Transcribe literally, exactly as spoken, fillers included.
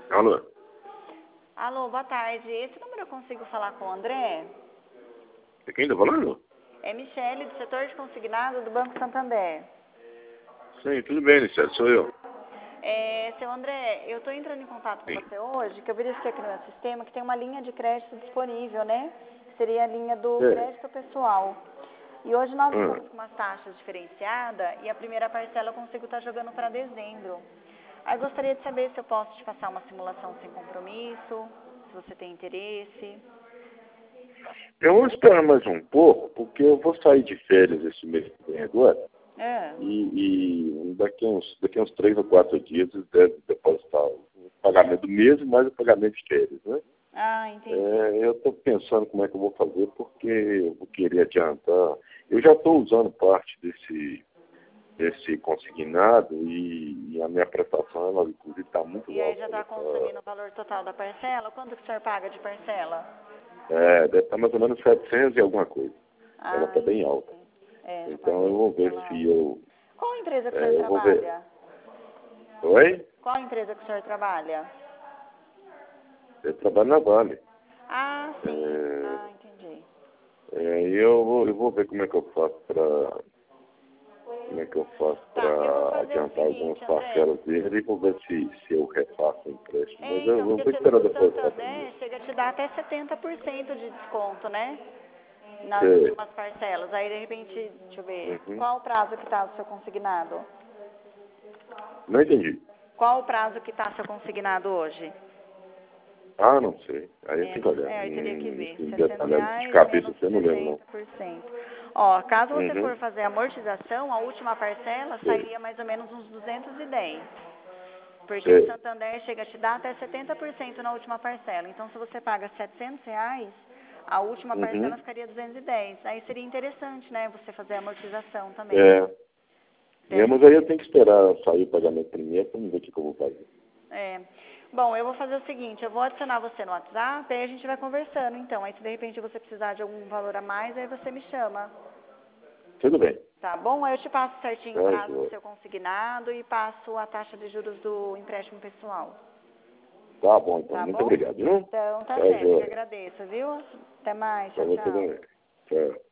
Alô? Alô, boa tarde. Esse número eu consigo falar com o André? É quem tá falando? É Michele, do setor de consignado do Banco Santander. Sim, tudo bem, Nicélio, sou eu. É, seu André, eu estou entrando em contato com Sim. você hoje, que eu verifiquei aqui no meu sistema que tem uma linha de crédito disponível, né? Que seria a linha do É. crédito pessoal. E hoje nós Ah, estamos com umas taxas diferenciadas e a primeira parcela eu consigo estar jogando para dezembro. Aí eu gostaria de saber se eu posso te passar uma simulação sem compromisso, se você tem interesse. eu vou esperar mais um pouco, porque eu vou sair de férias esse mês que vem agora. É. E, e daqui, a uns, daqui a uns três ou quatro dias eles devem depositar o pagamento do mês mais o pagamento de férias, né? Ah, entendi. É, eu estou pensando como é que eu vou fazer, porque eu vou querer adiantar. Eu já estou usando parte desse, desse consignado e, e a minha prestação, ela inclusive está muito E aí alta. já Ela está tá, consumindo o valor total da parcela? Quanto que o senhor paga de parcela? é, deve estar mais ou menos setecentos e alguma coisa. Ela Ah, está bem alta. entendi. É, já Então eu paguei vou ver parcela se alta. eu. Qual empresa que o É, senhor eu vou ver. trabalha? Oi? Qual empresa que o senhor trabalha? Eu trabalho na Vale. Ah, sim. É, Ah, entendi. é, e eu vou, eu vou ver como é que eu faço para como é que eu faço Tá, eu vou para fazer o adiantar algumas seguinte, André. parcelas dele e vou ver se, se eu refaço o empréstimo. É, Mas eu, então, eu porque vou se- esperar o depositar primeiro. Santander chega a te dar até setenta por cento de desconto, né? Nas Sei. últimas parcelas. Aí, de repente, deixa eu ver, Uhum. qual o prazo que está o seu consignado? Não entendi. Qual o prazo que está seu consignado hoje? Ah, não sei. Aí eu tenho que Menos, olhar. é, eu teria que Hum, ver. esse sessenta detalhe de reais cabeça menos você não lembra, não. sessenta por cento. Ó, caso você Uhum. for fazer a amortização, a última parcela Sei. sairia mais ou menos uns duzentos e dez. Porque o Sei. Santander chega a te dar até setenta por cento na última parcela. Então, se você paga setecentos reais, a última Uhum. parcela ficaria duzentos e dez. Aí seria interessante, né, você fazer a amortização também. É. É, Certo? mas aí eu tenho que esperar sair o pagamento primeiro para ver o que, que eu vou fazer. É. Bom, eu vou fazer o seguinte, eu vou adicionar você no WhatsApp, aí a gente vai conversando, então. Aí se de repente você precisar de algum valor a mais, aí você me chama. Tudo bem. Tá bom? Aí eu te passo certinho o Tá, prazo do joia. seu consignado e passo a taxa de juros do empréstimo pessoal. Tá bom, então. Tá Muito bom? obrigado, viu? Então, tá Tá, certo. Eu que joia. agradeço, viu? Até mais. Pra Tchau, você tchau. também. Tchau.